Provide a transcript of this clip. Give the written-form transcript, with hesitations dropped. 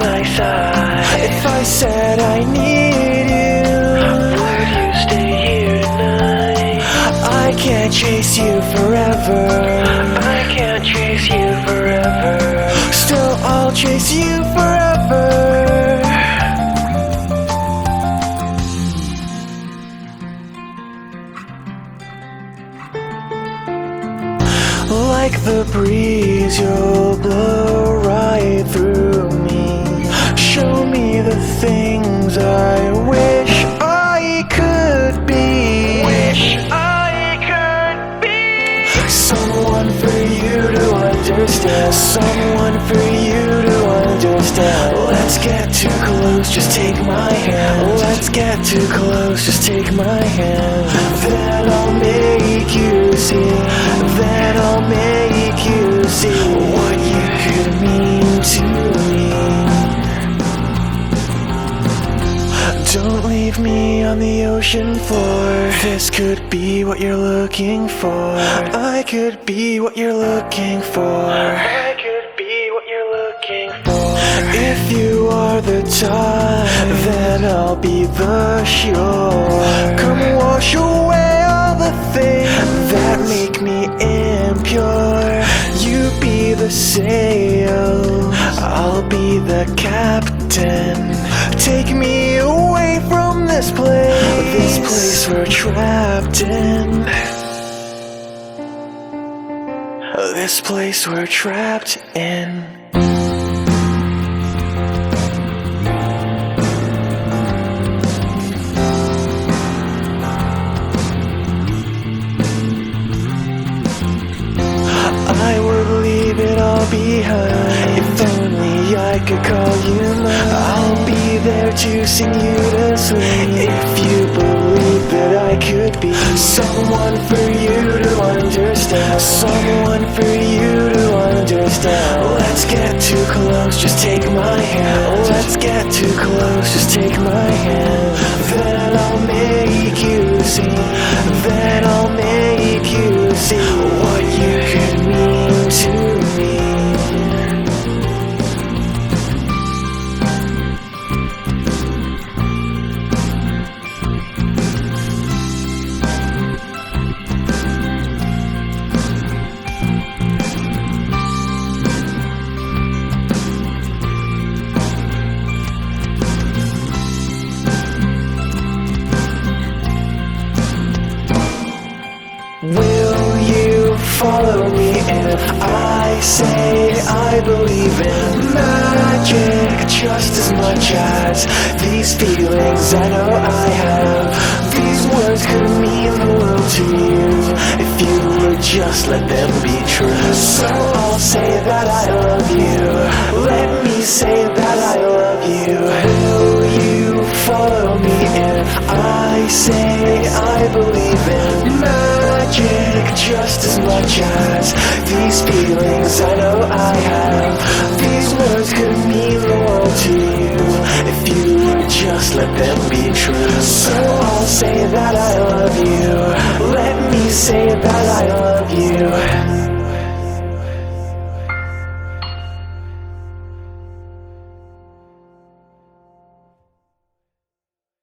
my side? If I said I need you, Would you stay here tonight? I can't chase you forever. I can't chase you forever. Still I'll chase you forever. Like the breeze, you'll blow right through me. Show me the things I wish I could be. Wish I could be Someone for you to understand. Someone for you to understand. Let's get too close, just take my hand. Let's get too close, just take my hand. Then I'll make you see. Then I'll make you see what you could mean to me. Don't leave me on the ocean floor. This could be what you're looking for. I could be what you're looking for. I could be what you're looking for. If you are the tide, then I'll be the shore. Come wash away all the things that make me impure. You be the sail, I'll be the captain. Take me away from this place we're trapped in. This place we're trapped in. I would leave it all behind. If only I could call you mine. I'll be there to sing you to sleep. If you believe that I could be someone for you to understand. Someone for you to understand. Let's get too close, just take my hand. Let's get too close, just take my hand. Then I'll make you see. Then I'll make you see what you could mean to me. Will you follow me if I say I believe in magic just as much as these feelings I know I have? These words could mean the world to you if you would just let them be true. So I'll say that I love you. Let me say that I love you. Will you follow me if I say I believe in magic just as much as these feelings I know I have? These words could mean the world to you if you would just let them be true. So I'll say that I love you. Let me say that I love you.